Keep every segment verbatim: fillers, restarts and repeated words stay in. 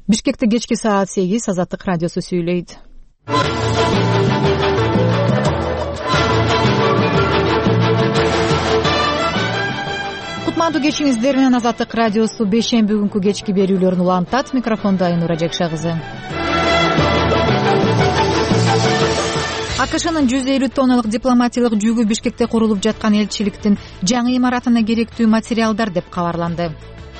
Бишкекте кечки саат сегиз Азаттык радиосу сүйлөйт. Кутмандуу кечиңиздер менен Азаттык радиосу бейшемби күнкү кечки берүүлөрүн улантат. Микрофондо Айнура Жекшагызы. АКШнын жүз элүү тонналык дипломатиялык жүгү Бишкекте курулуп жаткан элчиликтин жаңы имаратына керектүү материалдар деп кабарланды.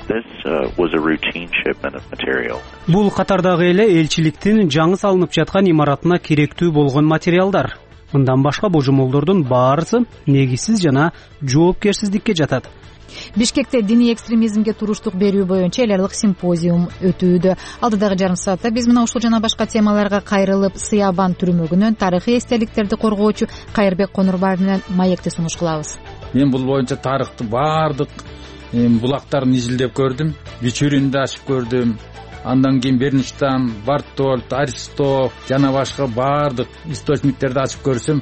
Бул катардагы эле элчиликтин жаңы салынып жаткан имаратына керектүү болгон материалдар. Мындан башка божомолдордун баарысы негизсиз жана жоопкерсиздикке жатат. Бишкекте диний экстремизмге туруштук берүү боюнча эл аралык симпозиум өтүүдө. Алдыдагы жарым саатта биз мына ушул жана башка темаларга кайрылып, Сыябан түрмөгүнөн тарыхый эстеликтерди коргоочу Кайырбек Конурбаев менен маекти сунуш кылабыз. Мен бул боюнча тарыхты баардык булактарын изилдеп көрдүм, Бичүрүндү ачып көрдүм. Андан кийин Бернштейн, Бартольд, Аристов жана башка баардык источниктерди ачып көрсөм.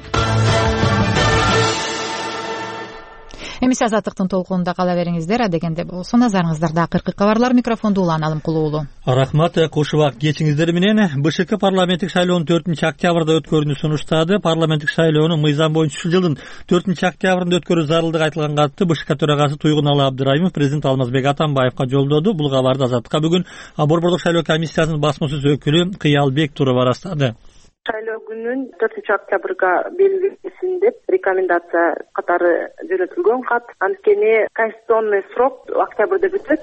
Эмес Азаттыктын толкунунда кала бериңиздер, адегенде болсо назарыңыздарда акыркы кабарлар. Микрофонду Улан Алым Кулуулу. Рахмат, кошубак кечиңиздер менен. БШК парламенттик шайлоонун төртүнчү октябрда өткөрүүнү сунуштады. Парламенттик шайлоону мыйзам боюнча ушул жылдын төртүнчү октябрында өткөрүү зарылдыгы айтылган катты БШК төрагасы Туйгуналы Абдырайымов президент Алмазбек Атамбаевга жолдоду. Бул кабарды Азаттыкка бүгүн Борбордук шайлоо комиссиясынын басма сөз өкүлү Кыялбек Турова ырастады. Шайлоо күнүн төртүнчү октябрга белгиленсин деп рекомендация катары жөнөтүлгөн кат. Анткени конституционный срок октябрда бүтөт.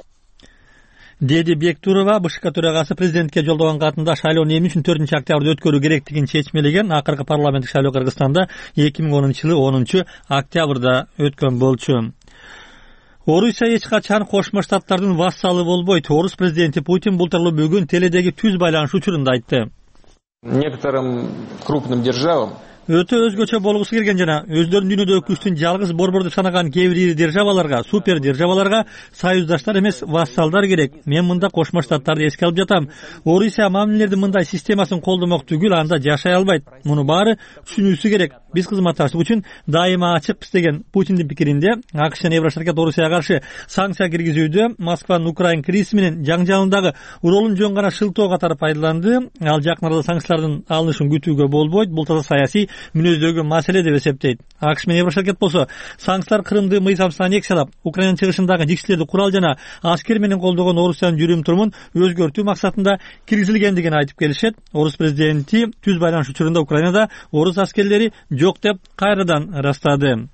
Деди Бектурова БШК төрагасы президентке жолдогон катында шайлоону эмне үчүн төртүнчү октябрда өткөрүү керектигин чечмелеген. Акыркы парламенттик шайлоо Кыргызстанда эки миң онунчу жылы онунчу октябрда өткөн болчу. Орусия эч качан Кошмо Штаттардын вассалы болбойт. Орус президенти Путин бул тууралуу бүгүн теледеги түз байланыш учурунда айтты. Некоторым крупным державам өтө өзгөчө болгусу келген жана өздөрүнүн дүйнөдөгү күчтүн жалгыз борбор деп санаган кээ бир ири державаларга, супер державаларга союздаштар эмес, вассалдар керек. Мен мында Кошмо Штаттарды эске алып жатам. Орусия мамилелердин мындай системасын колдомок түгүл, анда жашай албайт. Муну баары түшүнүүсү керек. Биз кызматташтык үчүн дайыма ачыкпыз деген Путиндин пикиринде АКШ жана Еврошаркет Орусияга каршы санкция киргизүүдө Москванын Украин кризиси менен жаңжалындагы ролун жөн гана шылтоо катары пайдаланды. Ал жакын арада санкциялардын алынышын күтүүгө болбойт. Бул таза саясий мүнөздөгү маселе деп эсептейт. АКШ менен Еврошаркет болсо санкциялар Крымды мыйзамсыз аннексиялап, Украинанын чыгышындагы жиксилерди курал жана аскер менен колдогон Орусиянын жүрүм турумун өзгөртүү максатында киргизилгендигин айтып келишет. Орус президенти түз байланыш учурунда Украинада орус аскерлери жок деп кайрадан ырастады.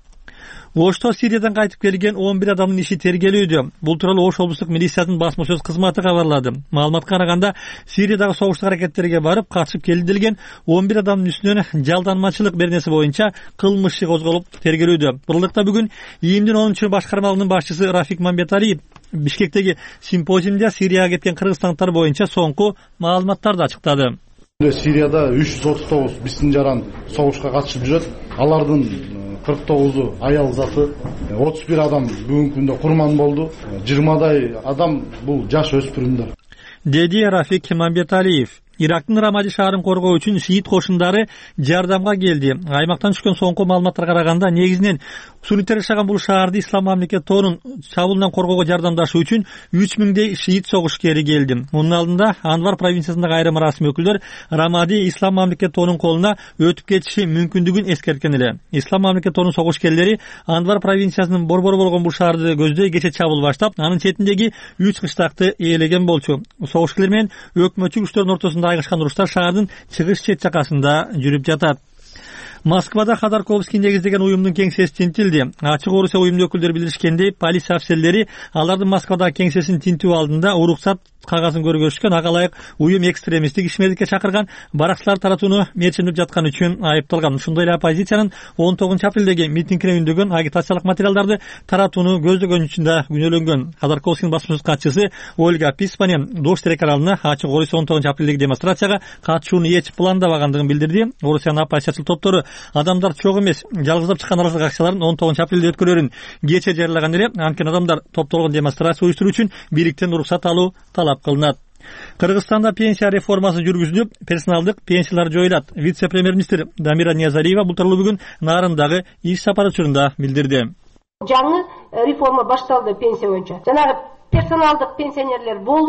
Ошто Сириядан кайтып келген он бир адамдын иши тергелүүдө. Бул тууралуу Ош облустук милициясынын басма сөз кызматы кабарлады. Маалыматка караганда, Сириядагы согуштук аракеттерге барып катышып келилдилген он бир адамдын үстүнөн жалданмачылык беренеси боюнча кылмыш иши козголуп тергелүүдө. Бурундукта бүгүн ИИМдин онунчу башкармалыгынын башчысы Рафик Мамбеталиев Бишкектеги симпозиумда Сирияга кеткен кыргызстандыктар боюнча соңку маалыматтарды ачыктады. Сирияда үч жүз отуз тогуз биздин жаран согушка катышып жүрөт. Алардын кырк тогузу аял заты, отуз бир адам бүгүнкү күндө курман болду. жыйырмадай адам бул жаш өспүрүмдөр. Деди Рафик Мамбеталиев. Ирактын Рамади шаарын коргоо үчүн шиит кошундары жардамга келди. Аймактан түшкөн соңку маалыматтарга караганда, негизинен сунниттер жашаган бул шаарды Ислам мамлекет торунун чабуулунан коргоого жардамдашуу үчүн үч миңдей шиит согушкери келди. Мунун алдында Анвар провинциясындагы айрым расмий өкүлдөр Рамади Ислам мамлекет торунун колуна өтүп кетиши мүмкүндүгүн эскерткен эле. Ислам мамлекет торунун согушкерлери Анвар провинциясынын борбору болгон бул шаарды көздөй кече чабуул баштап, анын четиндеги үч кыштакты ээлеген болчу. Согушкерлер менен өкмөтчү күчтөрдүн ортосунда айгашкан уруштар шаардын чыгыш чет жакасында жүрүп жатат. Москвада Ходорковский негиздеген уюмдун кеңсеси тинтилди. Ачык Орусия уюмдун өкүлдөрү билдиришкендей, полиция офицерлери алардын Москвадагы кеңсесин тинтүү алдында уруксат кагазын көргөзүшкөн, ага ылайык уюм экстремисттик ишмердикке чакырган баракчылар таратууну мерчемдеп жаткан үчүн айыпталган. Ушундай эле оппозициянын он тогузунчу апрелдеги митингине үндөгөн агитациялык материалдарды таратууну көздөгөн үчүн да күнөөлөнгөн. Ходорковскийдин басма сөз катчысы Ольга Писпане Дождь телеканалына Ачык Орусия он тогузунчу апрелдеги демонстрацияга катышууну эч пландабагандыгын билдирди. Орусиянын оппозициячыл топтору адамдар чок эмес, жалгыздап чыккан аралык акцияларын он тогузунчу апрелде өткөрөрүн кече жарыялаган эле. Анткени адамдар топтолгон демонстрация уюштуруу үчүн бириктен уруксат алуу талап кылынат. Кыргызстанда пенсия реформасы жүргүзүлүп, персоналдык пенсиялар жоюлат. Вице-премьер-министр Дамира Ниязалиева бул тууралуу бүгүн Нарындагы иш сапары учурунда билдирди. Жаңы реформа башталды пенсия боюнча. Жанагы персоналдык пенсионерлер болбойт,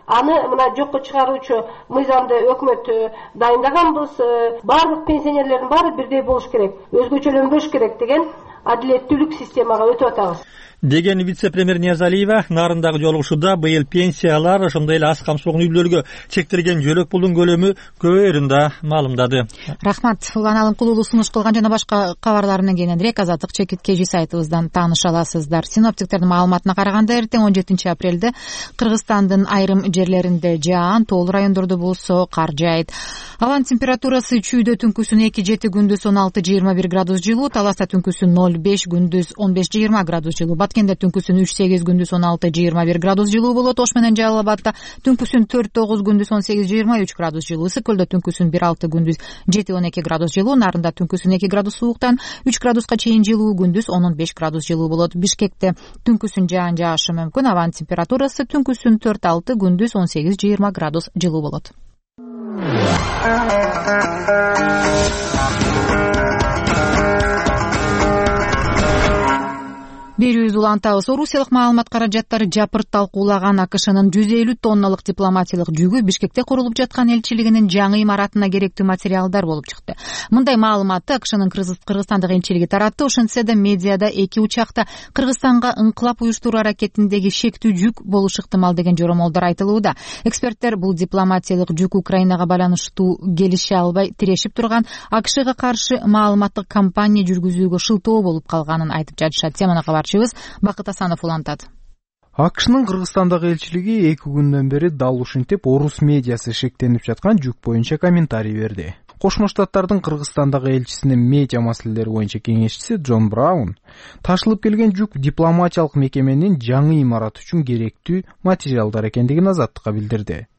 аны мына жокко чыгаруучу мыйзамды өкмөт дайындаганбыз. Барлык пенсионерлердин баары бирдей болуш керек, өзгөчөлөнбөш керек деген адилеттүүлүк системага өтүп атабыз деген вице-премьер Ниязалиева нарындагы жолугушууда быйыл пенсиялар, ошондой эле аз камсыздуулук үй-бүлөлөргө чектелген жөлөк пулдун көлөмү көбөйөрүн да маалымдады. Рахмат. Улан Алым Кулулу сунуш кылган жана башка кабарларынан кийинирээк Азаттык чекит кежи сайтыбыздан тааныша аласыздар. Синоптиктердин маалыматына караганда эртең он жетинчи апрелде Кыргызстандын айрым жерлеринде жаан, тоолуу райондордо болсо кар жаайт. Абанын температурасы чүйдө түнкүсүн эки жети, күндүз он алты жыйырма бир градус жылуу, Таласта түнкүсүн ноль беш, күндүз он беш жыйырма градус жылуу, Баткенде түнкүсүн үч сегиз, күндүз он алты жыйырма бир градус жылуу болот. Ош менен Жалал Абадта түнкүсүн төрт тогуз, күндүз он сегиз жыйырма үч градус жылуу, Ысык көлдө түнкүсүн бир алты, күндүз жети он эки градус жылуу, Нарында түнкүсүн эки градус сууктан үч градуска чейин жылуу, күндүз он беш градус жылуу болот. Бишкекте түнкүсүн жаан жаашы мүмкүн, абанын температурасы түнкүсүн төрт алты, күндүз он сегиз жыйырма градус жылуу болот. Берүүбүз улантабыз. Орусиялык маалымат каражаттары жапырт талкуулаган АКШнын жүз элүү тонналык дипломатиялык жүгү Бишкекте курулуп жаткан элчилигинин жаңы имаратына керектүү материалдар болуп чыкты. Мындай маалыматты АКШнын Кыргызстандагы элчилиги таратты. Ошентсе да медиада эки учакта Кыргызстанга ыңкылап уюштуруу аракетиндеги шектүү жүк болушу ыктымал деген жоромолдор айтылууда. Эксперттер бул дипломатиялык жүк Украинага байланыштуу келише албай тирешип турган АКШга каршы маалыматтык кампания жүргүзүүгө шылтоо болуп калганын айтып жатышат. Теманы Бакыт Асанов улантат. АКШнын Кыргызстандагы элчилиги эки күндөн бери дал ушинтип орус медиасы шектенип жаткан жүк боюнча комментарий берди. Кошмо Штаттардын Кыргызстандагы элчисинин медиа маселелери боюнча кеңешчиси Джон Браун ташылып келген жүк дипломатиялык мекеменин жаңы имараты үчүн керектүү материалдар экендигин Азаттыкка билдирди.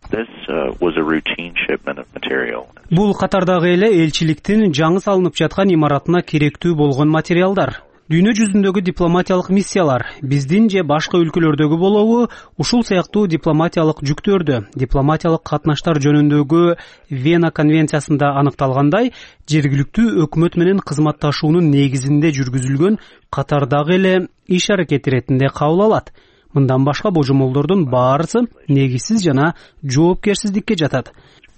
Бул катардагы эле элчиликтин жаңы салынып жаткан имаратына керектүү болгон материалдар. Дүйнө жүзүндөгү дипломатиялык миссиялар, биздин же башка өлкөлөрдөгү болобу, ушул сыяктуу дипломатиялык жүктөрдө, дипломатиялык катнаштар жөнүндөгү Вена конвенциясында аныкталгандай, жергиликтүү өкмөт менен кызматташуунун негизинде жүргүзүлгөн катардагы эле иш аракет иретинде кабыл алат. Мындан башка божомолдордун баарысы негизсиз жана жоопкерсиздикке жатат.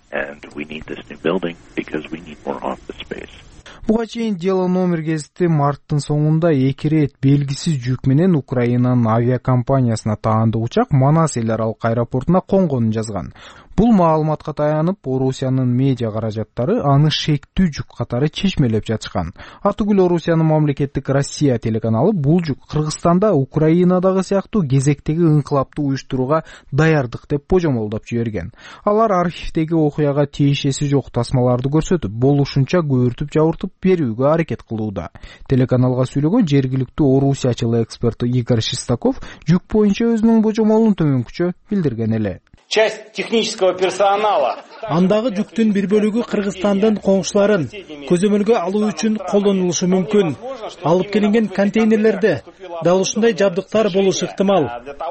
Буга чейин дело номер гезити марттын соңунда эки ирет белгисиз жүк менен Украинанын авиакомпаниясына таандык учак Манас эл аралык аэропортуна конгонун жазган. Бул маалыматка таянып, Орусиянын медиа каражаттары аны шектүү жүк катары чечмелеп жатышкан. Атүгүл Орусиянын мамлекеттик Россия телеканалы бул жүк Кыргызстанда Украинадагы сыяктуу кезектеги ыңкылапты уюштурууга даярдык деп божомолдоп жиберген. Алар архивдеги окуяга тиешеси жок тасмаларды көрсөтүп, болушунча көөртүп жабыртып берүүгө аракет кылууда. Телеканалга сүйлөгөн жергиликтүү орусиячыл эксперт Игорь Шестаков жүк боюнча өзүнүн божомолун төмөнкүчө билдирген эле. Часть технического персонала. Андагы жүктүн бир бөлүгү Кыргызстандын коңшуларын көзөмөлгө алуу үчүн колдонулушу мүмкүн. Алып келинген контейнерлерде дал ушундай жабдыктар болушу ыктымал.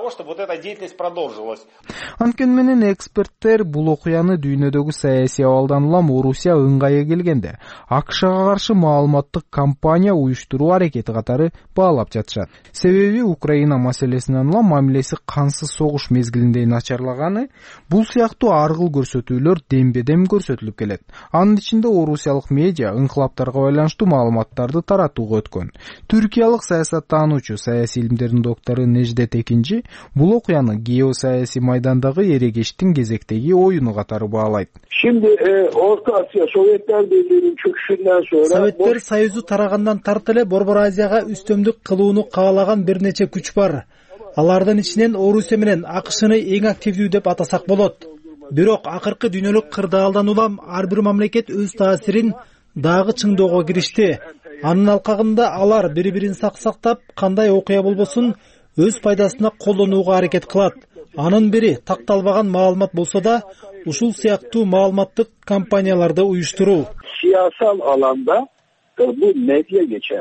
Анткени менен эксперттер бул окуяны дүйнөдөгү саясий абалдан улам Орусия ыңгайы келгенде АКШга каршы маалыматтык кампания уюштуруу аракети катары баалап жатышат. Себеби Украина маселесинен улам мамилеси кансыз согуш мезгилиндей начарлаганы, бул сыяктуу аргыл көрсөтүүлөр дембедем көрсөтүлүп келет. Анын ичинде орусиялык медиа ыңкылаптарга байланыштуу маалыматтарды таратууга өткөн. Түркиялык саясаттануучу, саясий илимдердин доктору Неждет Экинчи бул окуяны геосаясий майдандагы эрегештин кезектеги оюну катары баалайт. Şimdi e, Orta Asya Sovyetler Birliği'nin çöküşünden sonra Советтер Союзу тарагандан тарт эле Борбор Азияга үстөмдүк кылууну каалаган бир нече күч бар. Алардын ичинен Орусия менен АКШны эң активдүү деп атасак болот. Бирок акыркы дүйнөлүк кырдаалдан улам ар бир мамлекет өз таасирин дагы чыңдоого киришти. Анын алкагында алар бири-бирин сак-сактап, кандай окуя болбосун өз пайдасына колдонууга аракет кылат. Анын бири такталбаган маалымат болсо да, ушул сыяктуу маалыматтык кампанияларды уюштуруу. Siyasal alanda bu medya geçerli.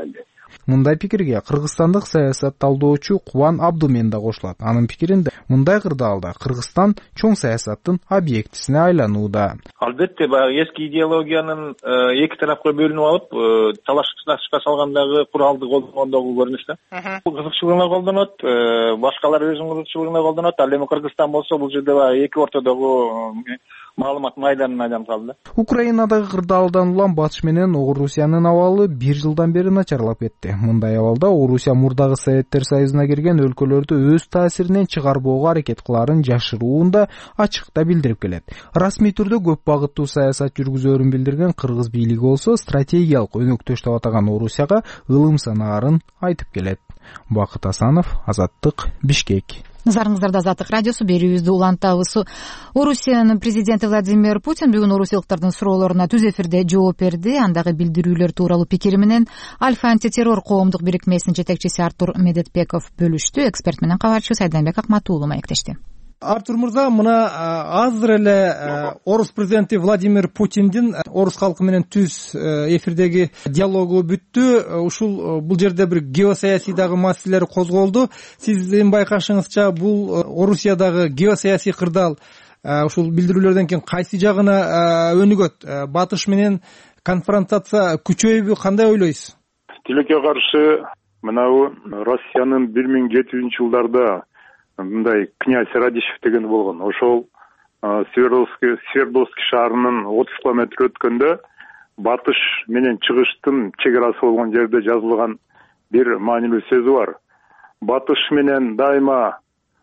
Мындай пикирге кыргызстандык саясат талдоочу Кубан Абдумен да кошулат. Анын пикиринде мындай кырдаалда Кыргызстан чоң саясаттын объектисине айланууда. Албетте баягы эски идеологиянын эки тарапка бөлүнүп алып, талашка салгандагы куралды колдонгондогу көрүнүш да. Бул кызыкчылыгына колдонот, башкалар өзүнүн кызыкчылыгына колдонот. Ал эми Кыргызстан болсо бул жерде баягы эки ортодогу маалымат майданына айланып калды. Украинадагы кырдаалдан улам батыш менен Орусиянын абалы бир жылдан бери начарлап кетти. Мындай абалда Орусия мурдагы Советтер Союзуна кирген өлкөлөрдү өз таасиринен чыгарбоого аракет кыларын жашыруун да ачыкта билдирип келет. Расмий түрдө көп багыттуу саясат жүргүзөөрүн билдирген кыргыз бийлиги болсо стратегиялык өнөктөш деп атаган Орусияга ылым санаарын айтып келет. Бакыт Асанов, Азаттык, Бишкек. Назарыңыздарда Азаттык радиосу, берүүбүздү улантабыз. Орусиянын президенти Владимир Путин бүгүн орусиялыктардын суроолоруна түз эфирде жооп берди. Андагы билдирүүлөр тууралуу пикири менен Альфа антитеррор коомдук бирикмесинин жетекчиси Артур Медетбеков бөлүштү. Эксперт менен кабарчыбыз Айданбек Акматуулу маектешти. Артур мырза, мына азыр эле орус президенти Владимир Путиндин орус калкы менен түз эфирдеги диалогу бүттү. Ушул бул жерде бир геосаясий дагы маселелер козголду. Сиздин байкашыңызча бул Орусиядагы геосаясий кырдаал ушул билдирүүлөрдөн кийин кайсы жагына өнүгөт? Батыш менен конфронтация күчөйбү, кандай ойлойсуз? Тилекке каршы мынау Россиянын бир миң жети жүзүнчү жылдарда мындай князь Радищев деген болгон. Ошол Свердловский Свердловский шаарынын отуз километр өткөндө батыш менен чыгыштын чек арасы болгон жерде жазылган бир маанилүү сөзү бар. Батыш менен дайыма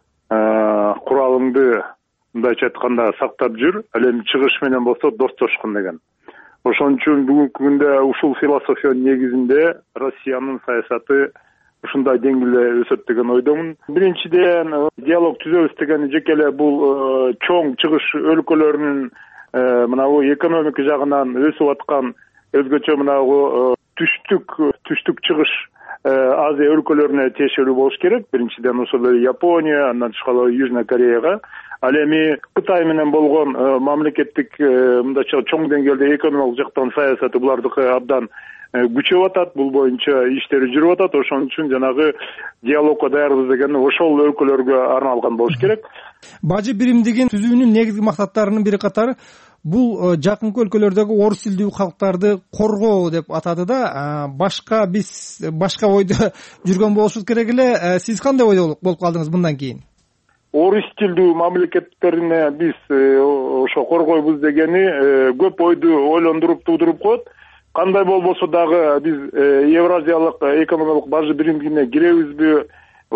куралыңды мындайча айтканда сактап жүр, ал эми чыгыш менен болсо достошкун деген. Ошон үчүн бүгүнкү күндө ушул философиянын негизинде Россиянын саясаты ушундай деңгээлде өсөт деген ойдомун. Биринчиден диалог түзөбүз деген жеке эле бул чоң чыгыш өлкөлөрүнүн мынабу экономика жагынан өсүп аткан өзгөчө мынабу түштүк түштүк чыгыш Азия өлкөлөрүнө тиешелүү болуш керек. Биринчиден ошол эле Япония, андан тышкары Южный Кореяга. Ал эми Кытай менен болгон мамлекеттик мындайча чоң деңгээлде экономикалык жактан саясаты булардыкы абдан күчөп атат, бул боюнча иштери жүрүп атат. Ошон үчүн жанагы диалогко даярбыз деген ошол өлкөлөргө арналган болуш керек. Бажы биримдигин түзүүнүн негизги максаттарынын бири катары бул жакынкы өлкөлөрдөгү орус тилдүү калктарды коргоо деп атады да. Башка биз башка ойдо жүргөн болушубуз керек эле. Сиз кандай ойдо болуп калдыңыз мындан кийин? Орус тилдүү мамлекеттерине биз ошо коргойбуз дегени көп ойду ойлондуруп туудуруп коет. Кандай болбосо дагы биз Евразиялык экономикалык бажы биримдигине киребизби?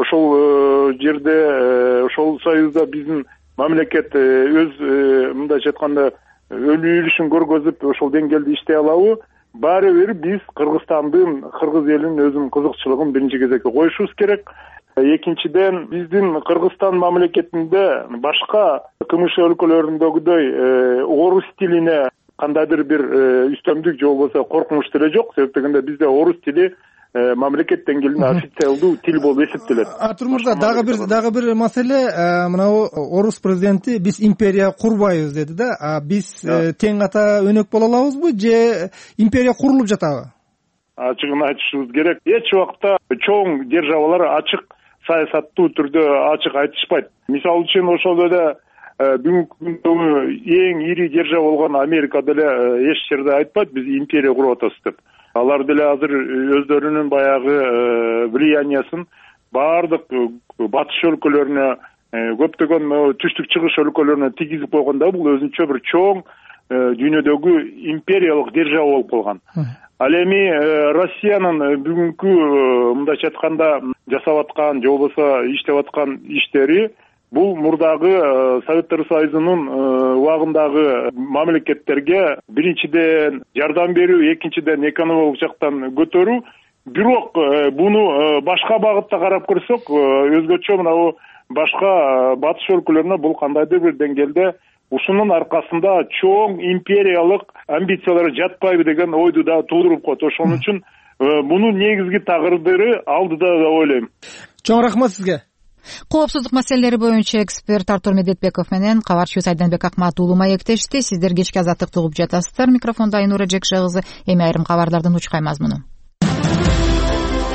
Ошол жерде, ошол союзда биздин мамлекет өз мындайча айтканда өлүшүн көргөзүп, ошол деңгээлде иштей алабы? Баары бир биз Кыргызстандын, кыргыз элинин өзүнүн кызыкчылыгын биринчи кезекке коюшубуз керек. Экинчиден, биздин Кыргызстан мамлекетинде башка КМШ өлкөлөрүндөгүдөй орус тилине кандайдыр бир үстөмдүк же болбосо коркунуч деле жок. Себеп дегенде бизде орус тили мамлекет деңгээлинде официалдуу тил болуп эсептелет. Артур мырза, дагы бир дагы бир маселе, мынау орус президенти биз империя курбайбыз деди да. Биз тең ата өнөк боло алабызбы же империя курулуп жатабы? Ачыгын айтышыбыз керек. Эч убакта чоң державалар ачык саясаттуу түрдө ачык айтышпайт. Мисалы үчүн ошол эле бүгүнкү күндөгү эң ири держава болгон Америка деле эч жерде айтпайт биз империя куруп атабыз деп. Алар деле азыр өздөрүнүн баягы влияниясын баардык батыш өлкөлөрүнө, көптөгөн түштүк чыгыш өлкөлөрүнө тийгизип койгондо бул өзүнчө бир чоң дүйнөдөгү империялык держава болуп калган. Ал эми Россиянын бүгүнкү мындайча айтканда жасап аткан же болбосо иштеп аткан иштери бул мурдагы Советтер Союзунун убагындагы мамлекеттерге биринчиден жардам берүү, экинчиден экономикалык жактан көтөрүү. Бирок буну башка багытта карап көрсөк, өзгөчө мынабу башка батыш өлкөлөрүнө бул кандайдыр бир деңгээлде ушунун аркасында чоң империялык амбициялар жатпайбы деген ойду да туудуруп коет. Ошон үчүн мунун негизги тагырдыры алдыда деп ойлойм. Чоң рахмат сизге. Коопсуздук маселелери боюнча эксперт Артур Медетбеков менен кабарчыбыз Айданбек Акматуулу маектешти. Сиздер кечки азаттыкты угуп жатасыздар. Микрофондо Айнура Жекшагызы. Эми айрым кабарлардын учкай мазмуну.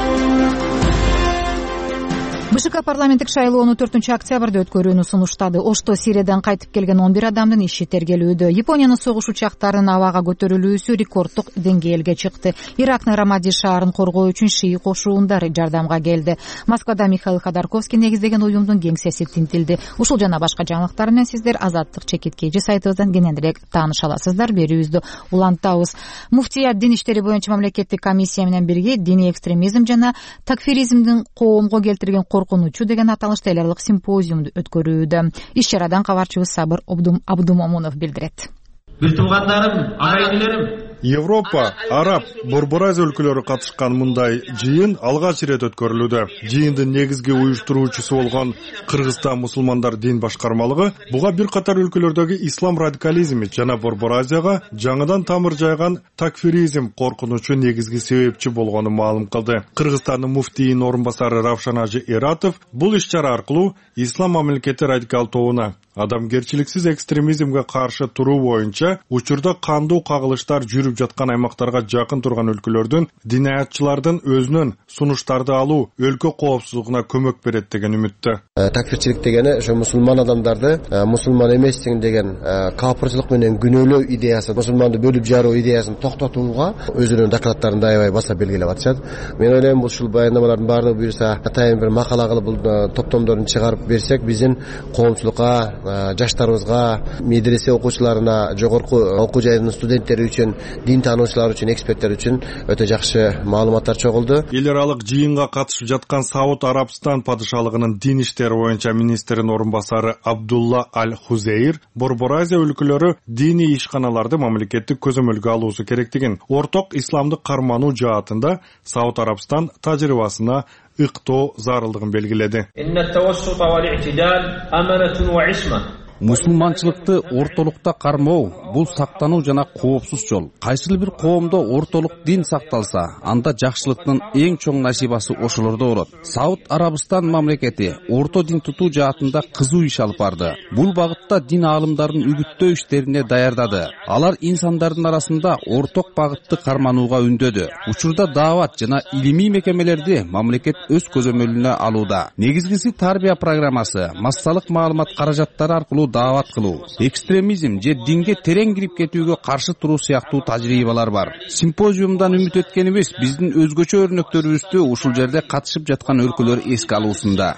БШК парламенттик шайлоону төртүнчү октябрда өткөрүүнү сунуштады. Ошто Сириядан кайтып келген он бир адамдын иши тергелүүдө. Япониянын согуш учактарынын абага көтөрүлүүсү рекорддук деңгээлге чыкты. Ирактын Рамади шаарын коргоо үчүн шии кошуундары жардамга келди. Москвада Михаил Ходорковский негиздеген уюмдун кеңсеси тинтилди. Ушул жана башка жаңылыктар менен сиздер Азаттык чекиткейчи сайтыбыздан кененирээк тааныша аласыздар. Берүүбүздү улантабыз. Муфтият дин иштери боюнча мамлекеттик комиссия менен бирге диний экстремизм жана такфиризмдин коомго келтирген коркунучу деген аталышта эл аралык симпозиумду өткөрүүдө. Иш чарадан кабарчыбыз Сабыр Абдумомунов билдирет. Бир туугандарым, агайдыларым, Европа, Араб, Борбор Азия өлкөлөрү катышкан мындай жыйын алгач ирет өткөрүлүүдө. Жыйындын негизги уюштуруучусу болгон Кыргызстан мусулмандар дин башкармалыгы буга бир катар өлкөлөрдөгү ислам радикализми жана Борбор Азияга жаңыдан тамыр жайган такфиризм коркунучу негизги себепчи болгонун маалым кылды. Кыргызстандын муфтийинин орун басары Равшан Ажы Эратов бул иш-чара аркылуу ислам мамлекети радикал тобуна адамгерчиликсиз экстремизмге каршы туруу боюнча учурда кандуу кагылыштар жүрүп жаткан аймактарга жакын турган өлкөлөрдүн динаятчылардын өзүнөн сунуштарды алуу өлкө коопсуздугуна көмөк берет деген үмүттө. Такфирчилик дегени ошо мусулман адамдарды мусулман эместин деген капырчылык менен күнөөлөө идеясы, мусулманды бөлүп жаруу идеясын токтотууга өзүнүн докладтарында аябай баса белгилеп атышат. Мен ойлойм бул ушул баяндамалардын баардыгы буюрса атайын бир макала кылып бул топтомдорун чыгарып берсек, биздин коомчулукка, жаштарыбызга, медресе окуучуларына, жогорку окуу жайынын студенттери үчүн, дин таануучулар үчүн, эксперттер үчүн өтө жакшы маалыматтар чогулду. Эл аралык жыйынга катышып жаткан Сауд Арабстан падышалыгынын дин иштери боюнча министринин орун басары Абдулла Аль-Хузейр Борбор Азия өлкөлөрү диний ишканаларды мамлекеттик көзөмөлгө алуусу керектигин, орток исламдык кармануу жаатында Сауд Арабстан тажрыйбасына ыктоо зарылдыгын белгиледи. Мусулманчылыкты ортолукта кармоо бул сактануу жана коопсуз жол. Кайсыл бир коомдо ортолук дин сакталса, анда жакшылыктын эң чоң насибасы ошолордо болот. Сауд Арабстан мамлекети орто дин тутуу жаатында кызуу иш алып барды. Бул багытта дин аалымдарын үгүттөө иштерине даярдады. Алар инсандардын арасында орток багытты карманууга үндөдү. Учурда даават жана илимий мекемелерди мамлекет өз көзөмөлүнө алууда. Негизгиси тарбия программасы, массалык маалымат каражаттары аркылуу даават кылуу, экстремизм же динге терең кирип кетүүгө каршы туруу сыяктуу тажрыйбалар бар. Симпозиумдан үмүт эткенибиз биздин өзгөчө өрнөктөрүбүздү ушул жерде катышып жаткан өлкөлөр эске алуусунда.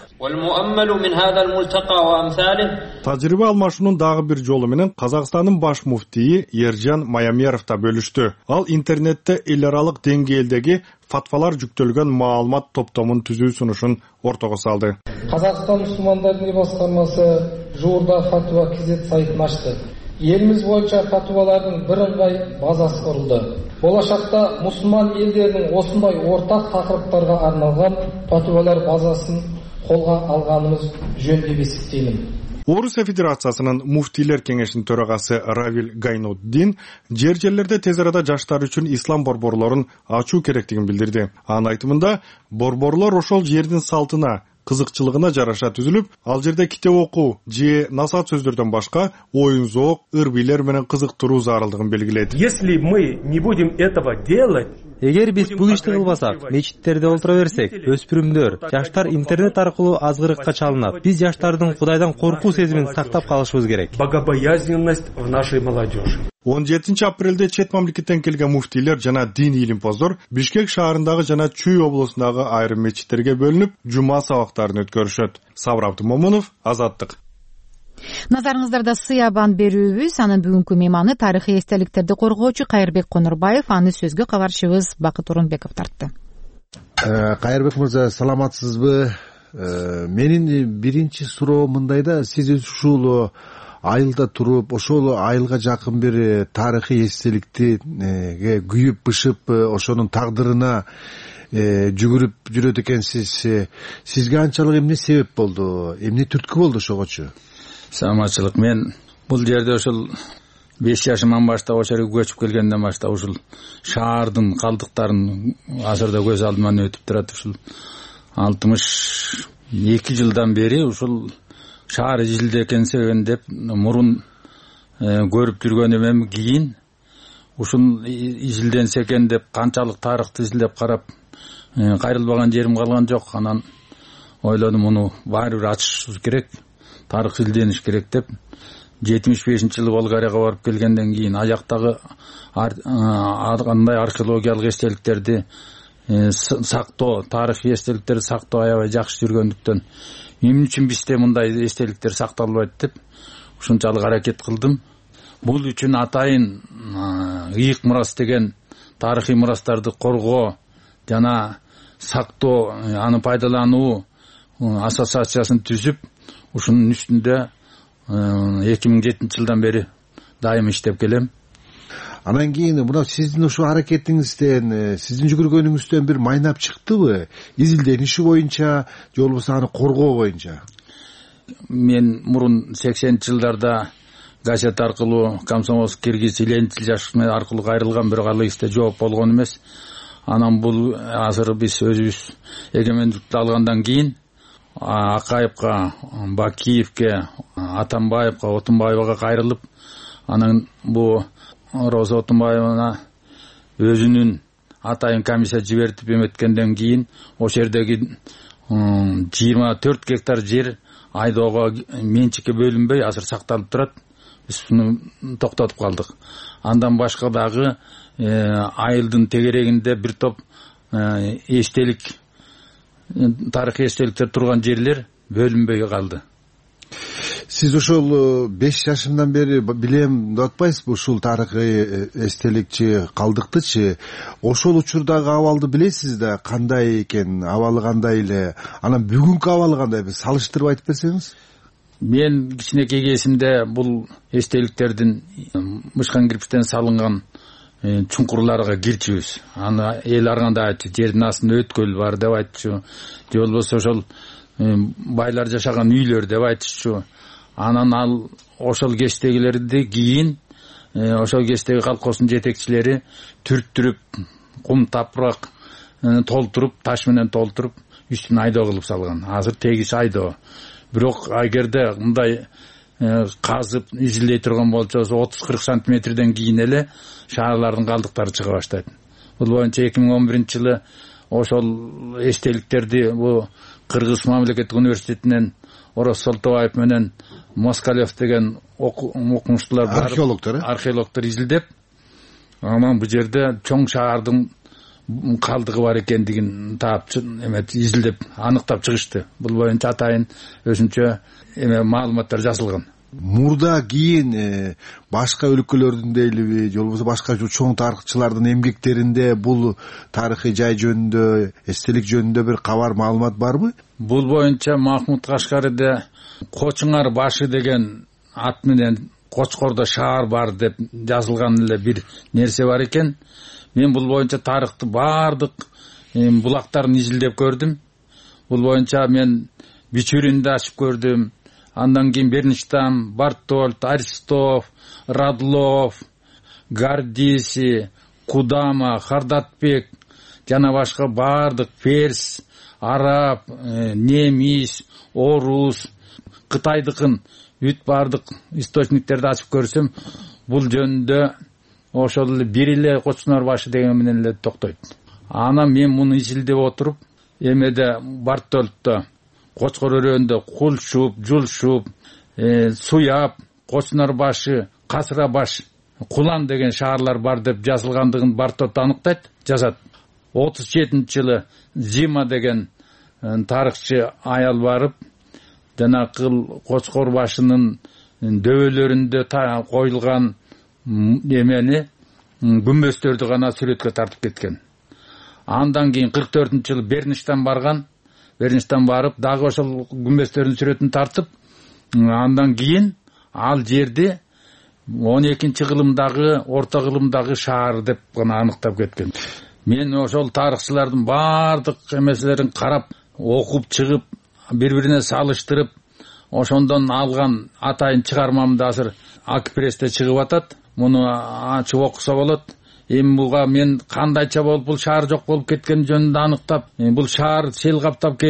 Тажрыйба алмашуунун дагы бир жолу менен Казакстандын баш муфтийи Ержан Маямеров да бөлүштү. Ал интернетте эл аралык деңгээлдеги фатвалар жүктөлгөн маалымат топтомун түзүү сунушун ортого салды. Казакстан мусулмандар дини баскармасы жуурда фатва кизет сайтын ачты. Элибиз боюнча фатвалардын бирыңгай базасы курулду. Болашакта мусулман элдеринин осундай ортак такырыптарга арналган фатвалар базасын колго алганыбыз жөн деп эсептеймин. Орусия Федерациясынын муфтийлер кеңешинин төрагасы Равил Гайнуддин жер жерлерде тез арада жаштар үчүн ислам борборлорун ачуу керектигин билдирди. Анын айтымында, борборлор ошол жердин салтына, кызыкчылыгына жараша түзүлүп, ал жерде китеп окуу же насаат сөздөрдөн башка оюн зоок, ыр-бийлер менен кызыктыруу зарылдыгын белгилейт. Если мы не будем этого делать, эгер биз бул ишти кылбасак, мечиттерде олтура берсек, өспүрүмдөр, жаштар интернет аркылуу азгырыкка чалынат. Биз жаштардын Кудайдан коркуу сезимин сактап калышыбыз керек. Богобоязненность в нашей молодежи. он жетинчи апрелде чет мамлекеттен келген муфтийлер жана дин илимпоздор Бишкек шаарындагы жана Чүй облусундагы айрым мечиттерге бөлүнүп, жума сабактарын өткөрүшөт. Сабыр Абдумомунов, Азаттык. Назарыңыздарда сыябан берүүбүз, анын бүгүнкү мейманы тарыхый эстеликтерди коргоочу Кайырбек Конурбаев, аны сөзгө кабарчыбыз Бакыт Орунбеков тартты. Кайырбек мырза, саламатсызбы? Менин биринчи суроом мындайда, сиз ушул айылда туруп, ошол айылга жакын бир тарыхый эстеликти күйүп бышып, ошонун тагдырына жүгүрүп жүрөт экенсиз. Сизге анчалык эмне себеп болду? Эмне түрткү болду ошогочу? Саламатчылык. Мен бул жерде ошол беш жашыман баштап ошол жерге көчүп келгенден баштап ушул шаардын калдыктарын азырда көз алдыман өтүп турат. Ушул алтымыш эки жылдан бери ушул шаар изилдекенсеген деп мурун көрүп жүргөнүмөн кийин ушул изилденсе экен деп канчалык тарыхты изилдеп карап кайрылбаган жерим калган жок. Анан ойлодум муну баары бир ачышыбыз керек, тарых илдениш керек деп жетимиш бешинчи жылы Болгарияга барып келгенден кийин аяктагы андай археологиялык эстеликтерди сактоо, тарыхый эстеликтерди сактоо аябай жакшы жүргөндүктөн эмне үчүн бизде мындай эстеликтер сакталбайт деп ушунчалык аракет кылдым. Бул үчүн атайын ыйык мурас деген тарыхый мурастарды коргоо жана сактоо, аны пайдалануу ассоциациясын түзүп, ушунун үстүндө эки миң жетинчи жылдан бери дайым иштеп келем. Анан кийин мына сиздин ушул аракетиңизден, сиздин жүгүргөнүңүздөн бир майнап чыктыбы? Изилдениши боюнча, же болбосо аны коргоо боюнча? Мен мурун сексенинчи жылдарда газет аркылуу Комсомольский киргиз иленчил жашык аркылуу кайрылган, бирок ал кезде жооп болгон эмес. Анан бул азыр биз өзүбүз эгемендикти алгандан кийин Акаевка, Бакиевке, Атамбаевка, Отунбаевага кайрылып, анан бу Роза Отунбаевана өзүнүн атайын комиссия жибертип эметкенден кийин ошол жердеги жыйырма төрт гектар жер айдоого менчикке бөлүнбөй азыр сакталып турат. Биз буну токтотуп калдык. Андан башка дагы айылдын тегерегинде бир топ эстелик, тарыхый эстеликтер турган жерлер бөлүнбөй калды. Сиз ошол беш жашымдан бери билем деп атпайсызбы ушул тарыхый эстеликчи калдыктычы? Ошол учурдагы абалды билесиз да, кандай экен, абалы кандай эле? Анан бүгүнкү абалы кандай? Биз салыштырып айтып берсеңиз? Мен кичинекей кезимде бул эстеликтердин мышкан кирпичтен салынган чуңкурларга кирчүбүз. Аны эл арганда айтчу, жердин астында өткөл бар деп айтчу. Же болбосо ошол байлар жашаган үйлөр деп айтышчу. Анан ал ошол кечтегилерди кийин ошол кечтеги колхоздун жетекчилери түрттүрүп, кум тапырак толтуруп, таш менен толтуруп, үстүн айдоо кылып салган. Азыр тегиш айдоо. Бирок эгерде мындай казып изилдей турган болсо отуз кырк сантиметрден кийин эле шаарлардын калдыктары чыга баштайт. Бул боюнча эки миң он биринчи жылы ошол эстеликтерди бу Кыргыз мамлекеттик университетинен Орос Солтобаев менен Москалев деген окумуштуулар бар, археологдор, археологдор изилдеп, анан бул жерде чоң шаардын калдыгы бар экендигин таап эмет изилдеп аныктап чыгышты. Бул боюнча атайын өзүнчө эме маалыматтар жазылган. Мурда кийин башка өлкөлөрдүн дейлиби, же болбосо башка чоң тарыхчылардын эмгектеринде бул тарыхый жай жөнүндө, эстелик жөнүндө бир кабар, маалымат барбы? Бул боюнча Махмуд Кашкариде Кочуңар башы деген ат менен Кочкордо шаар бар деп жазылган эле бир нерсе бар экен. Мен бул боюнча тарыхты баардык булактарын изилдеп көрдүм. Бул боюнча мен Бичуринди ачып көрдүм. Андан кийин Берништам, Бартольд, Аристов, Радлов, Гардиси, Кудама, Хардатбек жана башка баардык перс, араб, немис, орус, кытайдыкын бүт баардык источниктерди ачып көрсөм, бул жөнүндө ошол эле бир эле Кочуңар башы деген менен эле токтойт. Анан мен муну изилдеп отуруп, эмеде Бартольдто Кочкор өрөөндө Кулшуп, Жулшуп, Суяп, Кочуңар башы, Касыра баш, Кулан деген шаарлар бар деп жазылгандыгын Бартольд аныктайт, жазат. отуз жетинчи жылы Зима деген тарыхчы аял барып, жана кыл Кочкор башынын дөбөлөрүндө коюлган эмени, күмбөздөрдү гана сүрөткө тартып кеткен. Андан кийин кырк төртүнчү жылы Берништан барган. Берништан барып, дагы ошол күмбөздөрдүн сүрөтүн тартып, андан кийин ал жерди он экинчи кылымдагы, орто кылымдагы шаар деп гана аныктап кеткен. Мен ошол тарыхчылардын баардык эмеселерин карап, окуп чыгып, бири-бирине салыштырып, ошондон алган атайын чыгармамды азыр Акпрессте чыгып атат. Муну ачып окуса болот. Эми буга мен кандайча болуп бул шаар жок болуп кеткен жөнүндө аныктап, бул шаар сел каптап кетип,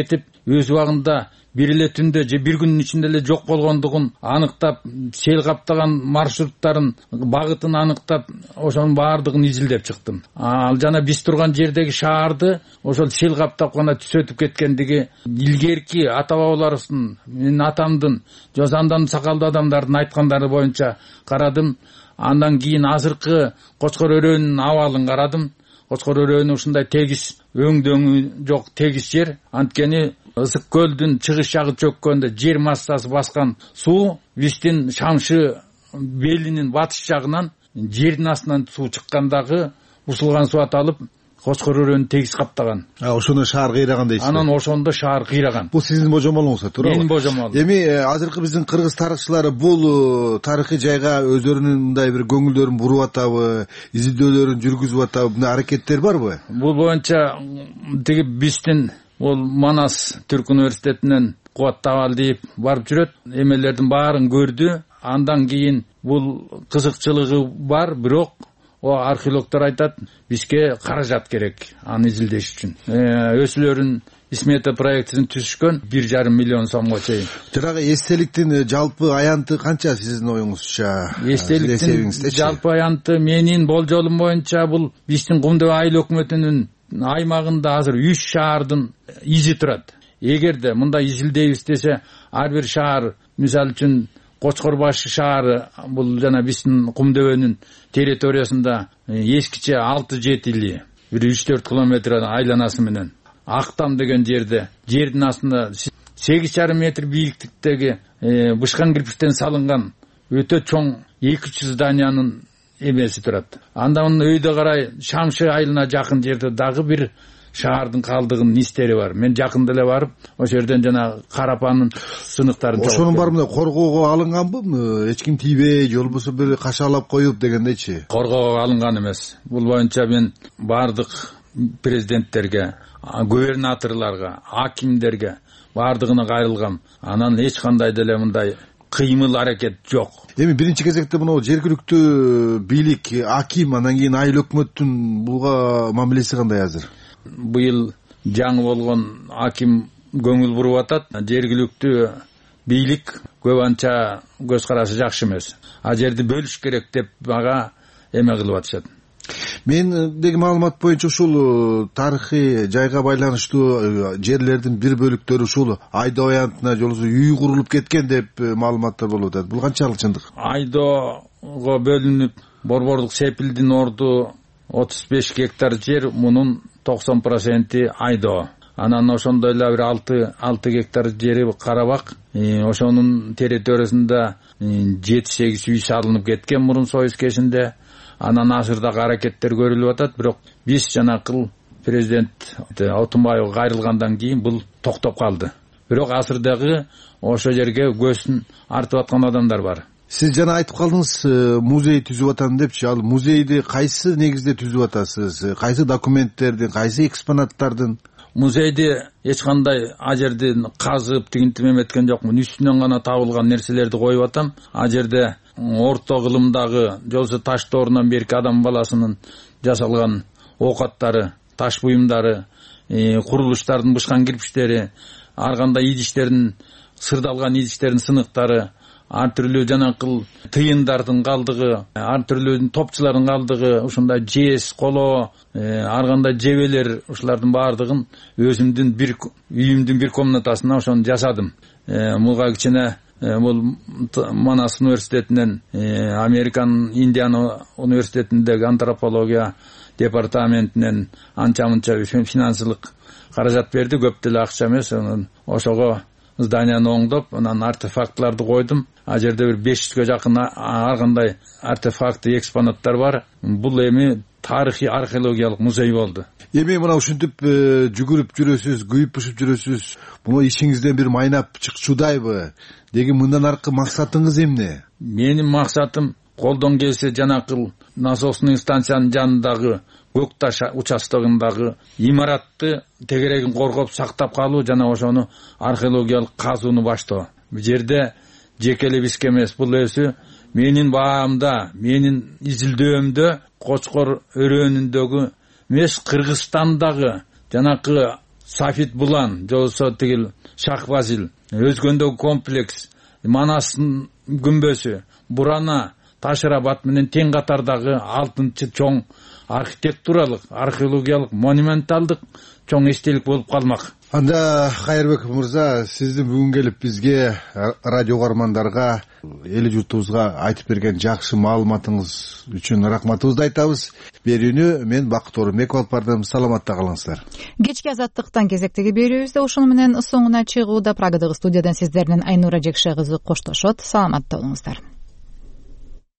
өз убагында бир эле түндө же бир күндүн ичинде эле жок болгондугун аныктап, сел каптаган маршруттарын багытын аныктап, ошонун баардыгын изилдеп чыктым. Ал жана биз турган жердеги шаарды ошол сел каптап гана түзөтүп кеткендиги илгерки ата бабаларыбыздын, менин атамдын, жозандан сакалдуу адамдардын айткандары боюнча карадым. Андан кийин азыркы Кочкор өрөөнүн абалын карадым. Кочкор өрөөнү ушундай тегиз өңдөңү жок тегиз жер. Анткени Ысык көлдүн чыгыш жагы чөккөндө жер массасы баскан суу биздин Шамшы белинин батыш жагынан жердин астынан суу чыккандагы усулган суу аталып Кочкор өрөөнү тегиз каптаган. Ошондо шаар кыйраган дейсиз. Анан ошондо шаар кыйраган. Бул сиздин божомолуңуз, туурабы? Менин божомолум. Эми азыркы биздин кыргыз тарыхчылары бул тарыхый жайга өздөрүнүн мындай бир көңүлдөрүн буруп атабы, изилдөөлөрүн жүргүзүп атабы, мындай аракеттер барбы? Бул боюнча тиги биздин бул Манас Түрк университетинен Кубат Табалдиев барып жүрөт, эмелердин баарын көрдү. Андан кийин бул кызыкчылыгы бар, бирок о археологдор айтат, бизге каражат керек аны изилдеш үчүн. Өзүлөрүн смета проектин түзүшкөн бир жарым миллион сомго чейин. Жанагы эстеликтин жалпы аянты канча сиздин оюңузча? Эстеликтин жалпы аянты менин болжолум боюнча бул биздин Кумдөбө айыл өкмөтүнүн аймагында азыр үч шаардын изи турат. Эгерде мындай изилдейбиз десе, ар бир шаар, мисалы үчүн Кочкорбаш шаары, бул жана биздин Кумдөбөнүн территориясында эскиче алты жети или бир үч төрт километр айланасы менен. Актам деген жерде жердин астында сегиз жарым метр бийиктиктеги бышкан кирпичтен салынган өтө чоң эки жүз зданиянын эмеси турат. Андан өйдө карай Шамшы айылына жакын жерде дагы бир шаардын калдыгынын истери бар. Мен жакында эле барып, ошол жерден жана Карапанын сыныктарын чогултtum. Ошонун баары мындай коргоого алынганбы? Эч ким тийбей, же болбосо бир кашалап коюп дегендейчи? Коргоого алынган эмес. Бул боюнча мен бардык президенттерге, губернаторлорго, акимдерге бардыгына кайрылгам. Анан эч кандай деле мындай кыймыл аракет жок. Эми биринчи кезекте мына жергиликтүү бийлик, аким, анан кийин айыл өкмөттүн буга мамилеси кандай азыр? Быйыл жаңы болгон аким көңүл буруп атат. Жергиликтүү бийлик көп анча көз карашы жакшы эмес. А жерди бөлүш керек деп ага эме кылып атышат. Мендеги маалымат боюнча ушул тарыхый жайга байланыштуу жерлердин бир бөлүктөрү ушул Айдоо аянтына жолсу үй курулуп кеткен деп маалыматтар болуп атат. Бул канчалык чындык? Айдоого бөлүнүп борборлук Сепилдин орду отуз беш гектар жер, мунун токсон проценти Айдоо. Анан ошондой эле бир алты алты гектар жери Карабак. Ошонун территориясында жети сегиз үй салынып кеткен мурун Союз кешинде. Анан азырдагы аракеттер көрүлүп атат, бирок биз жанакыл президент Отунбаев кайрылгандан кийин бул токтоп калды. Бирок азырдагы ошо жерге көзүн артып аткан адамдар бар. Сиз жана айтып калдыңыз, музей түзүп атам депчи. Ал музейди кайсы негизде түзүп атасыз? Кайсы документтердин, кайсы экспонаттардын? Музейди эч кандай а жерден казып тигинтип эметкен жокмун. Үстүнөн гана табылган нерселерди коюп атам. А жерде орто кылымдагы жолсу таш доорунан берки адам баласынын жасалган оокаттары, таш буюмдары, курулуштардын бышкан кирпичтери, ар кандай идиштердин, сырдалган идиштердин сыныктары, ар түрлүү жанакыл тыйындардын калдыгы, ар түрлүү топчулардын калдыгы, ушундай жез, коло, ар кандай жебелер, ушулардын баардыгын өзүмдүн бир үйүмдүн бир комнатасына ошону жасадым. Муга кичине бул Манас университетинен, Американ Индиана университетиндеги антропология департаментинен анча-мынча финансылык каражат берди, көп деле акча эмес. Ошого зданияны оңдоп, анан артефактларды койдум. А жерде бир беш жүзгө жакын ар кандай артефакты, экспонаттар бар. Бул эми тарыхый археологиялык музей болду. Эми мына ушинтип жүгүрүп жүрөсүз, күйүп-пышып жүрөсүз. Бул ишиңизден бир майнап чыкчудайбы? Деги мындан аркы максатыңыз эмне? Менин максатым колдон келсе жанакыл насосный станциянын жанындагы көк таш участогундагы имаратты тегерегин коргоп сактап калуу жана ошону археологиялык казууну баштоо. Бул жерде жеке эле бизге эмес, бул өзү менин баамда, менин изилдөөмдө Кочкор өрөөнүндөгү эмес, Кыргызстандагы жанакы Сафит Булан же болбосо тигил Шахвазил, Өзгөндөгү комплекс, Манастын күмбөсү, Бурана, Ташырабад менен тең катардагы алтынчы чоң архитектуралык, археологиялык, монументалдык чоң эстелик болуп калмак. Анда Кайырбеков мырза, сиздин бүгүн келип бизге, радио угармандарга, эл журтубузга айтып берген жакшы маалыматыңыз үчүн рахматыбызды айтабыз. Берүүнү мен Бакыт Орунбеков алып бардым. Саламатта калыңыздар. Кечки азаттыктан кезектеги берүүбүздө ушуну менен соңуна чыгууда Прагадагы студиядан сиздерден Айнура Жекше кызы коштошот. Саламатта болуңуздар.